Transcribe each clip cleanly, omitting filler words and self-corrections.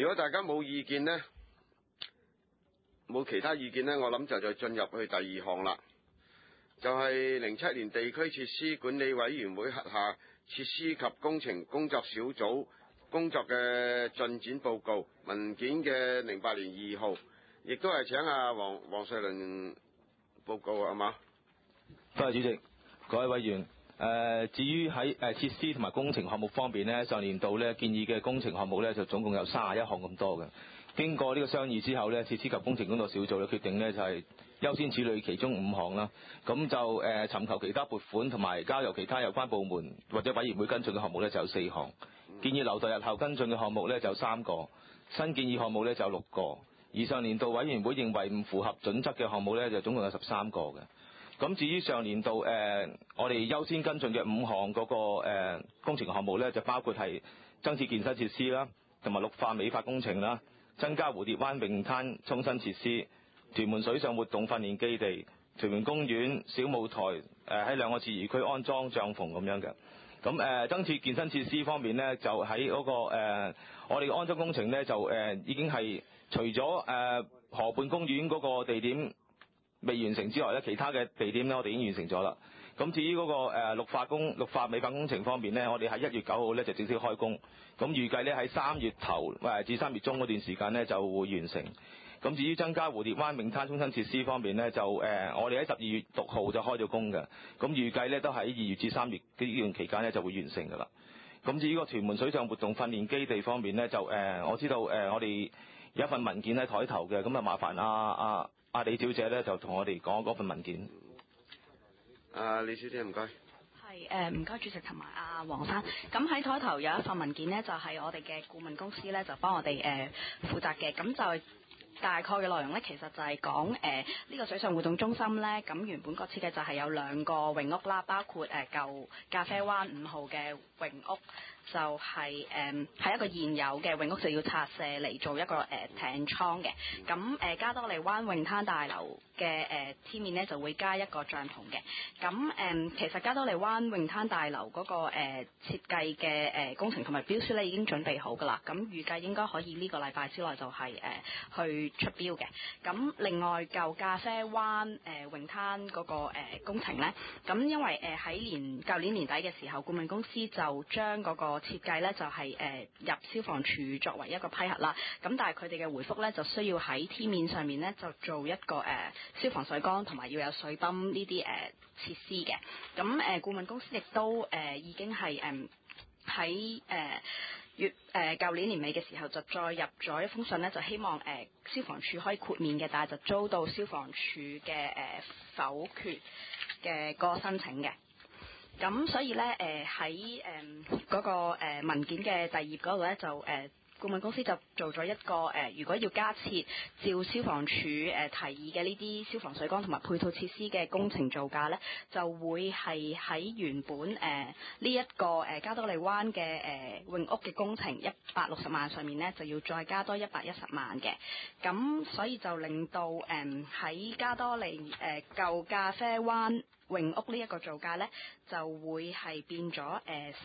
如果大家冇意見呢，冇其他意見呢，我諗就進入去第二項啦，就係07年地區設施管理委員會轄下設施及工程工作小組工作嘅進展報告文件嘅08年2號，亦都係請阿黃瑞麟報告係嘛？ 多謝主席，各位委員。至於喺設施同埋工程項目方面呢，上年度呢建議嘅工程項目呢，就總共有31項咁多嘅。經過呢個商議之後呢，設施及工程工作小組呢決定呢，就係優先處理其中5項啦。咁就尋求其他撥款同埋交由其他有關部門或者委員會跟進嘅項目呢，就有4項。建議留待日後跟進嘅項目呢，就有3個，新建議項目呢，就有6個。而上年度委員會認為唔符合準則嘅項目呢，就總共有13個嘅。咁至於上年度我哋優先跟進嘅5項嗰個工程項目呢，就包括係增設健身設施啦，同埋綠化美化工程啦，增加蝴蝶灣泳灘沖身設施、屯門水上活動訓練基地、屯門公園小舞台喺2個自娛區安裝帳篷咁樣嘅。咁增設健身設施方面呢，就喺嗰個我哋嘅安裝工程呢，就已經係除咗河畔公園嗰個地點未完成之外咧，其他嘅地點咧，我哋已經完成咗啦。咁至於嗰個綠化美化工程方面呢，我哋喺1月9號咧就正式開工。咁預計咧喺3月頭至3月中嗰段時間呢就會完成。咁至於增加蝴蝶灣泳灘沖身設施方面呢，就我哋喺12月6號就開咗工嘅。咁預計咧都喺2月至3月呢段期間呢就會完成噶啦。咁至於個屯門水上活動訓練基地方面呢，就我知道我哋有一份文件喺台頭嘅，咁啊麻煩阿李小姐咧就同我哋講嗰份文件。 李小姐唔該。 係唔該主席同埋阿黃生。咁喺台頭有一份文件呢，就係我哋嘅顧問公司咧就幫我哋負責嘅。咁就大概嘅內容咧，其實就係講呢個水上活動中心咧，咁原本個設計就係有2個泳屋啦，包括舊咖啡灣5號嘅泳屋。就係一個現有嘅泳屋，就要拆卸嚟做一個艇艙嘅。咁加多利灣泳灘大樓嘅天面呢，就會加一個帳篷嘅。咁其實加多利灣泳灘大樓嗰個設計嘅工程同埋標書咧已經準備好㗎啦。咁預計應該可以呢個禮拜之內就係去出標嘅。咁另外舊咖啡灣泳灘嗰個工程呢，咁因為喺舊年年底嘅時候，顧問公司就將嗰個設計咧就係入消防處作為一個批核啦，咁但係佢哋嘅回覆咧就需要喺天面上面咧就做一個消防水缸同埋要有水泵呢啲設施嘅。咁顧問公司亦都已經係喺舊年年尾嘅時候就再入咗一封信咧，就希望消防處可以豁免嘅，但係就遭到消防處嘅否決嘅個申請嘅。咁所以咧，喺嗰個文件嘅第2頁嗰度咧，就顧問公司就做咗一個如果要加設照消防處提議嘅呢啲消防水缸同埋配套設施嘅工程造價咧，就會係喺原本呢一個加多利灣嘅泳屋嘅工程160萬上面咧，就要再加多110萬嘅。咁所以就令到喺加多利舊咖啡灣泳屋呢一個造價呢，就會係變咗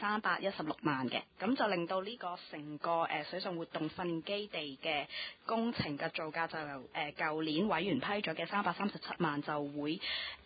316萬嘅。咁就令到呢個成個水上活動訓練基地嘅工程嘅造價就由舊年委員批咗嘅337萬就會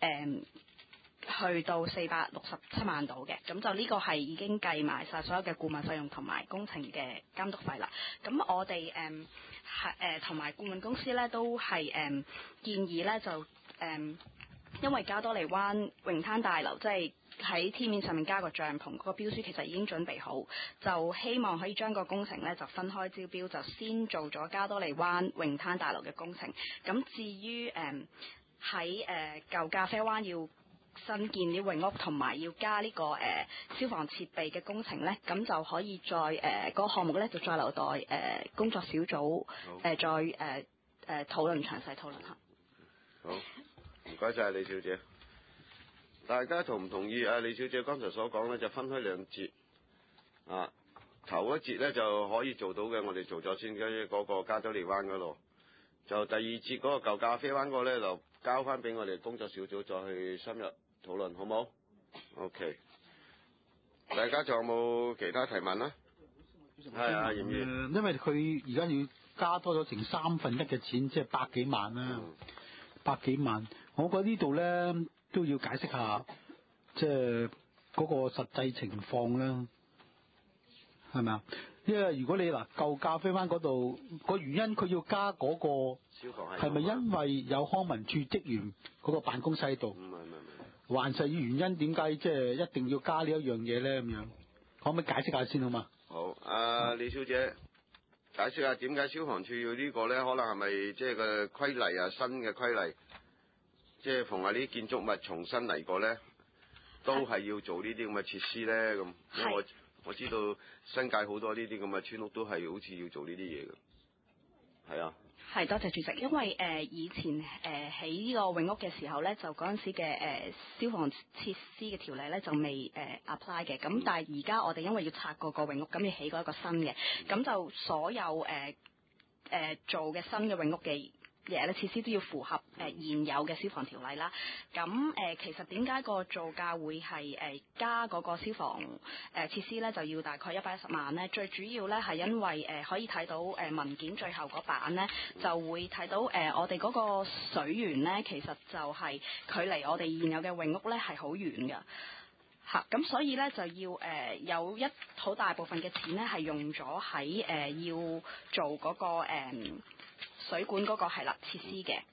去到467萬度嘅。咁就呢個係已經計埋晒所有嘅顧問費用同埋工程嘅監督費啦。咁我哋同埋顧問公司呢，都係建議呢，就因為加多利灣泳灘大樓即係喺天面上面加個帳篷，嗰個標書其實已經準備好，就希望可以將個工程呢就分開招標，就先做咗加多利灣泳灘大樓嘅工程。咁至於喺舊咖啡灣要新建啲泳屋同埋要加呢個消防設備嘅工程呢，咁就可以再嗰個項目呢就再留待工作小組再討論詳細討論下。 好。唔該晒李小姐，大家同唔同意李小姐剛才所講呢？就分開2節頭一節呢就可以做到嘅，我哋做咗先嘅嗰個加多利灣嗰度，就第2節嗰個舊咖啡灣嗰個呢，就交翻俾我哋工作小組再去深入討論，好冇？OK， 大家仲有冇其他提問啊？ 係啊，嚴議因為佢而家要加多咗成1/3嘅錢，即係百幾萬啦，百幾萬。我覺得呢度咧都要解釋下，即係嗰個實際情況啦，係咪啊？因為如果你嗱舊咖啡灣嗰度個原因，佢要加嗰個消防係咪因為有康文署職員嗰個辦公室喺度？ 唔係， 還是原因點解即係一定要加呢一樣嘢咧？咁樣可唔可以解釋下先好嘛？ 好，李小姐解釋下點解消防處要呢個咧？可能係咪即係個規例啊，新嘅規例，即係逢係啲建築物重新嚟過咧，都係要做呢啲咁嘅設施咧？咁因為我知道新界好多呢啲咁嘅村屋都係好似要做呢啲嘢嘅，係啊。 係，多謝主席。因為以前喺呢個永屋嘅時候咧，就嗰陣時嘅消防設施嘅條例咧就未apply 嘅。咁但係而家我哋因為要拆過個永屋，咁要起過一個新嘅，咁就所有做嘅新嘅永屋嘅嘢咧，設施都要符合現有嘅消防條例啦。咁其實點解個造價會係加嗰個消防設施咧，就要大概110萬咧？最主要咧係因為可以睇到文件最後嗰版咧，就會睇到我哋嗰個水源咧，其實就係距離我哋現有嘅永屋咧係好遠㗎。咁所以咧就要有一好大部分嘅錢咧係用咗喺要做嗰個水管嗰個係啦設施嘅。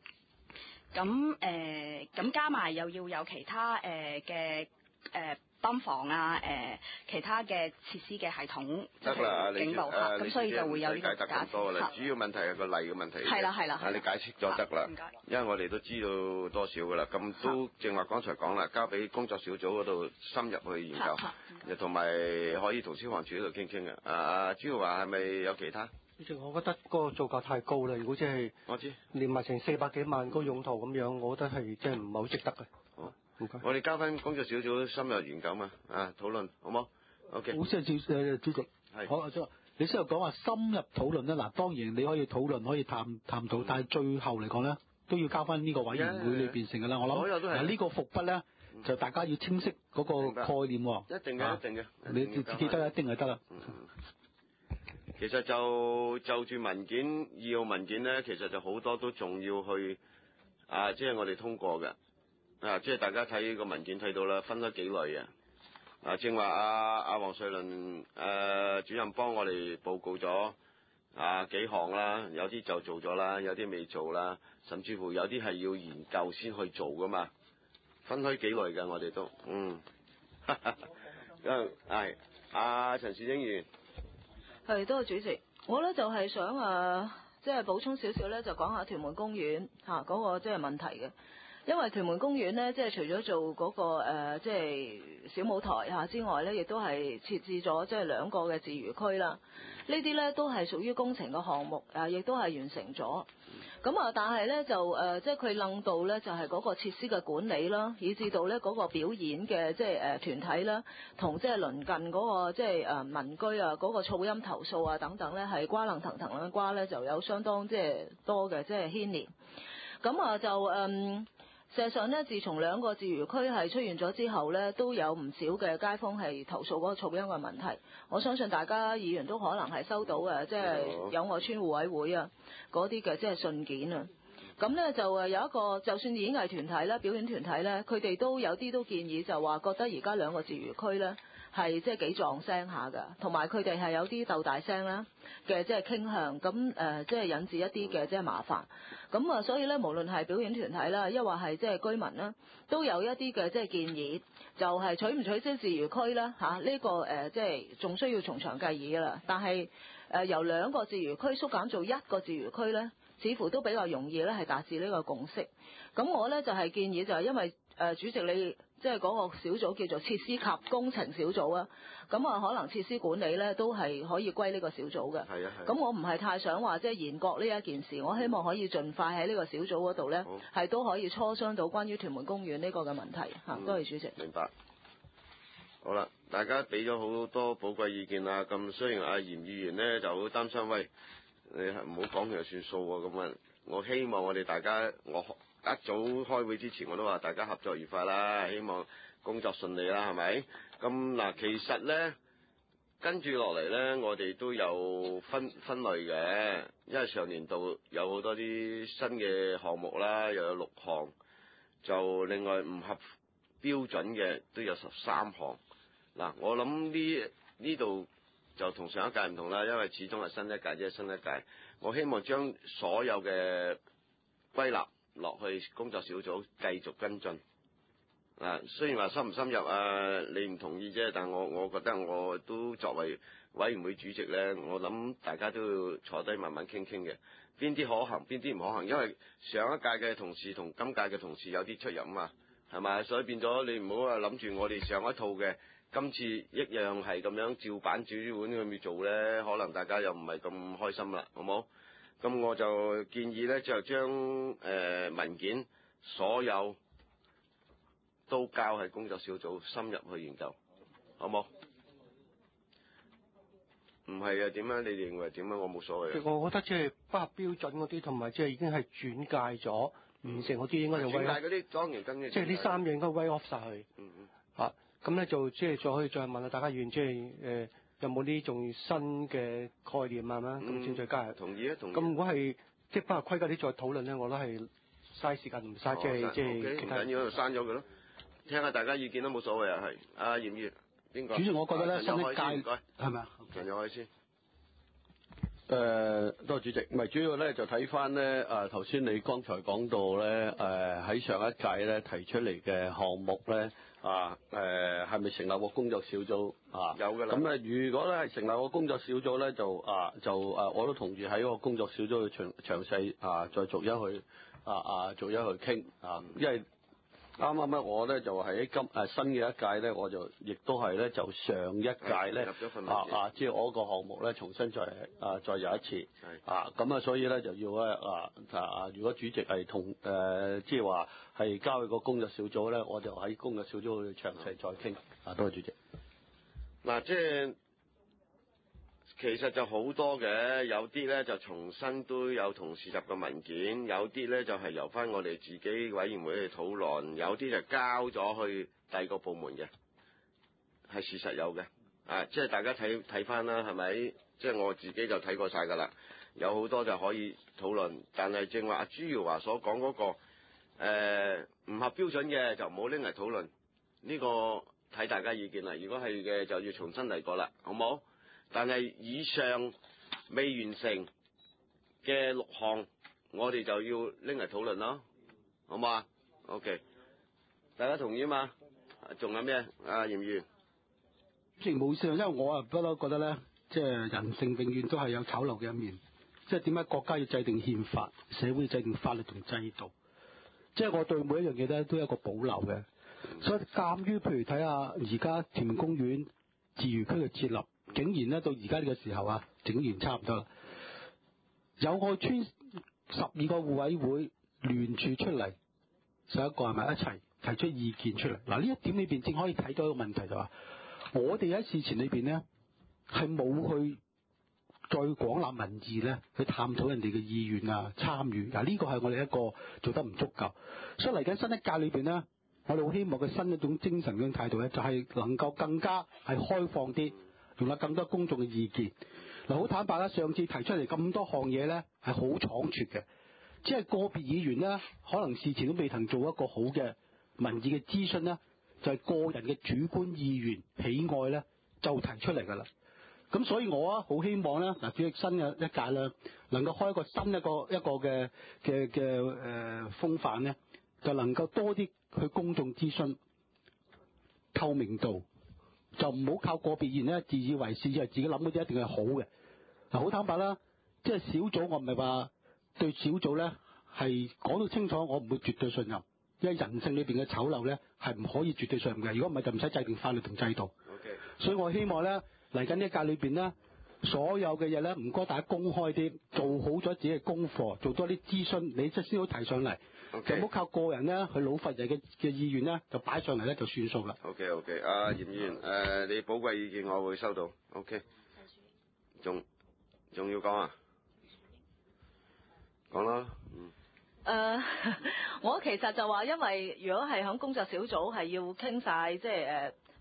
咁加埋又要有其他嘅泵房啊，其他嘅設施嘅系統， 得啦， 警報咁所以就會有呢個解釋多啦。主要問題係個例嘅問題。 係啦， 你解釋咗得啦。 唔該。 因為我哋都知道多少噶啦，咁都正話剛才講啦，交俾工作小組嗰度深入去研究，又同埋可以同消防處嗰度傾傾嘅。朱耀華係咪有其他？ 主席，我覺得嗰個造價太高啦。如果即係我知連埋成400幾萬個用途咁樣，我覺得係即係唔係好值得嘅。 好， 唔該。 我哋交翻工作小組深入研究嘛，討論好冇 ？OK。 好，即係主席。 係。 好，你先又講話深入討論咧。嗱，當然你可以討論，可以探討，但係最後嚟講咧，都要交翻呢個委員會裏邊成嘅啦。我諗呢個伏筆咧，就大家要清晰嗰個概念喎。 一定嘅，一定嘅。 你記得一定係得啦。 其實就住文件2號文件咧，其實就好多都仲要去即係我哋通過嘅即係大家睇個文件睇到啦，分咗幾類嘅正話阿黃瑞麟主任幫我哋報告咗幾項啦，有啲就做咗啦，有啲未做啦，甚至乎有啲係要研究先去做噶嘛，分開幾類嘅我哋都係陳善英議員。 係，多謝主席。我咧就係想即係補充少少咧，就講下屯門公園嗰個即係問題嘅。因為屯門公園咧，即係除咗做嗰個即係小舞台之外咧，亦都係設置咗即係2個嘅自娛區啦。呢啲咧都係屬於工程嘅項目，亦都係完成咗。咁但係咧就即係佢楞到咧，就係嗰個設施嘅管理啦，以至到咧嗰個表演嘅即係團體啦，同即係鄰近嗰個即係民居嗰個噪音投訴等等咧，係瓜楞騰騰嘅瓜咧，就有相當即係多嘅即係牽連。咁就事實上咧，自從2個自娛區係出現咗之後咧，都有唔少嘅街坊係投訴嗰個噪音嘅問題。我相信大家議員都可能係收到即係友愛村互委會嗰啲嘅即係信件啊。咁咧就有一個，就算演藝團體啦、表演團體咧，佢哋都有啲都建議就話覺得而家2個自娛區咧係即係幾撞聲下㗎，同埋佢哋係有啲鬥大聲啦嘅即係傾向，咁即係引致一啲嘅即係麻煩。咁所以咧，無論係表演團體啦，抑或係即係居民啦，都有一啲嘅即係建議，就係取唔取消自娛區啦呢個即係仲需要從長計議㗎啦。但係由2個自娛區縮減做1個自娛區咧，似乎都比較容易咧係達至呢個共識。咁我咧就係建議就係因為主席你即係嗰個小組叫做設施及工程小組啊，咁可能設施管理咧都係可以歸呢個小組嘅。係啊。咁我唔係太想話即係延擱呢一件事，我希望可以盡快喺呢個小組嗰度咧係都可以磋商到關於屯門公園呢個嘅問題嚇。多謝主席。 明白。好啦，大家俾咗好多寶貴意見啦。咁雖然嚴議員咧就好擔心，喂，你唔好講佢就算數喎。咁我希望我哋大家一早開會之前我都話大家合作愉快啦，希望工作順利啦，係咪？咁其實咧跟住落嚟呢，我哋都有分類嘅，因為上年度有好多啲新嘅項目啦，又有6項，就另外唔合標準嘅都有13項。嗱，我諗呢度就同上一屆唔同啦，因為始終係新一屆，即係新一屆。我希望將所有嘅歸納落去工作小組繼續跟進。雖然話深唔深入你唔同意啫，但我覺得我都作為委員會主席呢，我諗大家都要坐低慢慢傾傾嘅，邊啲可行，邊啲唔可行，因為上一屆嘅同事同今屆嘅同事有啲出入啊嘛，係咪？所以變咗你唔好話諗住我哋上一套嘅，今次一樣係咁樣照板煮碗咁去做呢，可能大家又唔係咁開心啦，好冇？咁我就建議呢，就將文件所有都交喺工作小組深入去研究，好冇？唔係啊？點樣？你哋認為點樣？我冇所謂。 我覺得即係不合標準嗰啲，同埋即係已經係轉介咗完成嗰啲，應該就轉介嗰啲當然跟嘅。 即係呢3樣應該 write off 晒去。咁咧就即係再可以再問下大家議員，即係有冇啲仲新嘅概念啊？咁先再加入。 同意啊，同意。 咁如果係即係不合規格啲再討論咧，我覺得係嘥時間唔嘥，即係其他。唔緊要，就刪咗佢咯。聽下大家意見都冇所謂啊，係阿嚴議員邊個？ 主席，我覺得咧，新一屆係咪啊？ 陳友凱先。 多謝主席。唔係主要咧，就睇翻咧頭先你剛才講到咧喺上一屆咧提出嚟嘅項目咧係咪成立個工作小組啊？ 有㗎啦。 咁咧，如果咧係成立個工作小組咧，就我都同意喺個工作小組去詳細再逐一去逐一去傾因為啱啱咧，我咧就喺新嘅一屆咧，我就亦都係咧就上一屆咧即係我個項目咧重新再有一次咁所以咧就要咧如果主席係同即係話係交去個工作小組咧，我就喺工作小組去詳細再傾多謝主席。 嗱，即係其實就好多嘅，有啲咧就重新都有同事入嘅文件，有啲咧就係由翻我哋自己委員會去討論，有啲就交咗去第二個部門嘅，係事實有嘅。即係大家睇翻啦，係咪？即係我自己就睇過晒㗎啦，有好多就可以討論，但係正話阿朱耀華所講嗰個唔合標準嘅就唔好拎嚟討論，呢個睇大家意見啦。如果係嘅就要重新嚟過啦，好冇？但係以上未完成嘅6項，我哋就要拎嚟討論咯，好嘛 ？OK， 大家同意嘛？仲有咩？嚴議員， 主席冇事，因為我不嬲覺得咧，即係人性永遠都係有醜陋嘅一面。即係點解國家要制定憲法，社會制定法律同制度？即係我對每一樣嘢咧都有一個保留嘅。所以鑑於譬如睇下而家屯門公園自娛區嘅設立。竟然咧到而家呢個時候整完差唔多啦。有愛村12個互委會聯署出嚟，11個係咪一齊提出意見出嚟？嗱，呢一點裏邊正可以睇到一個問題就話，我哋喺事前裏邊咧係冇去再廣納民意咧，去探討人哋嘅意願參與。嗱，呢個係我哋一個做得唔足夠。所以嚟緊新一屆裏邊咧，我哋好希望嘅新一種精神嗰種態度咧，就係能夠更加係開放啲。用咗更多公眾嘅意見。嗱，好坦白啦，上次提出嚟咁多項嘢咧，係好倉促嘅，即係個別議員咧，可能事前都未曾做一個好嘅民意嘅諮詢咧，就係個人嘅主觀意願喜愛咧，就提出嚟㗎啦。咁所以我好希望咧，嗱，主席新嘅一屆咧，能夠開一個新一個嘅風範咧，就能夠多啲去公眾諮詢，透明度。就唔好靠個別議員咧自以為是，以為自己諗嗰啲一定係好嘅。嗱，好坦白啦，即係小組，我唔係話對小組咧係講到清楚，我唔會絕對信任，因為人性裏邊嘅醜陋咧係唔可以絕對信任嘅。如果唔係就唔使制定法律同制度。 OK。所以我希望咧嚟緊呢一屆裏邊咧，所有嘅嘢咧唔該大家公開啲，做好咗自己嘅功課，做多啲諮詢，你即係先好提上嚟。就唔好靠個人咧去老佛人嘅意願咧，就擺上嚟咧就算數啦。 OK， 嚴議員，你寶貴意見我會收到。OK， 仲要講啊？講啦。 我其實就話，因為如果係響工作小組係要傾晒，即係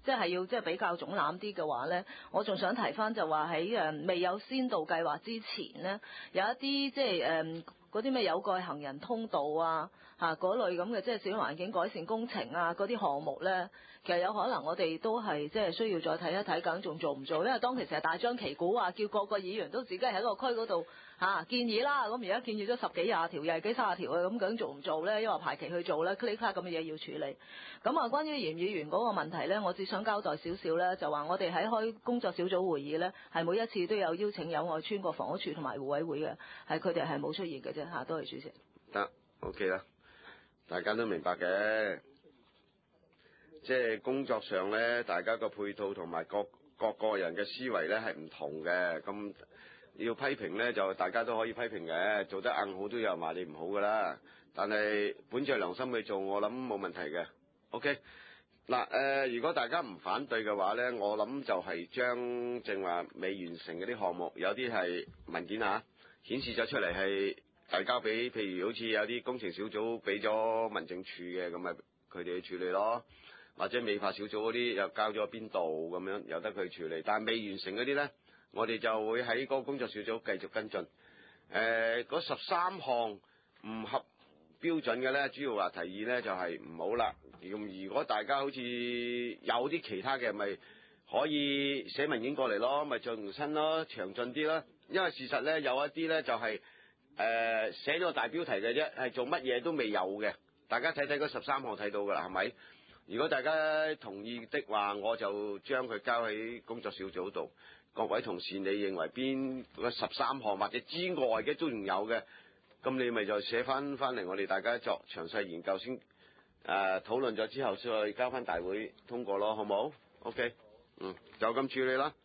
即係要即係比較總攬啲嘅話咧，我仲想提翻就話喺未有先導計劃之前咧，有一啲即係嗰啲咩有蓋行人通道啊嗰類咁嘅即係小環境改善工程啊嗰啲項目咧，其實有可能我哋都係即係需要再睇一睇究竟仲做唔做，因為當其時係大張旗鼓話叫各個議員都自己喺個區嗰度建議啦，咁而家建議咗10幾20條，廿幾30條咁究竟做唔做咧？因為排期去做咧，click 咁嘅嘢要處理。咁啊，關於嚴議員嗰個問題咧，我只想交代少少咧，就話我哋喺開工作小組會議咧，係每一次都有邀請有愛村個房屋處同埋互委會嘅，係佢哋係冇出現嘅啫嚇。多謝主席。 得 OK 啦，大家都明白嘅，即係工作上咧，大家個配套同埋各個人嘅思維咧係唔同嘅，咁要批評咧就大家都可以批評嘅，做得硬好都有人話你唔好噶啦，但係本着良心去做，我諗冇問題嘅。OK， 嗱如果大家唔反對嘅話咧，我諗就係將正話未完成嗰啲項目，有啲係文件顯示咗出嚟係遞交俾，譬如好似有啲工程小組俾咗民政處嘅，咁咪佢哋去處理咯。或者美化小組嗰啲又交咗邊度咁樣，由得佢處理。但係未完成嗰啲咧，我哋就會喺嗰個工作小組繼續跟進。嗰13項唔合標準嘅咧，主要話提議咧就係唔好啦。如果大家好似有啲其他嘅，咪可以寫文件過嚟咯，咪再重新咯，詳盡啲啦。因為事實咧有一啲咧就係寫咗個大標題嘅啫，係做乜嘢都未有嘅。大家睇睇嗰13項睇到㗎啦，係咪？如果大家同意的話，我就將佢交喺工作小組度。各位同事，你認為邊嗰13項或者之外嘅都仲有嘅，咁你咪就寫翻嚟，我哋大家作詳細研究先。討論咗之後，再交翻大會通過咯，好冇？OK，就咁處理啦。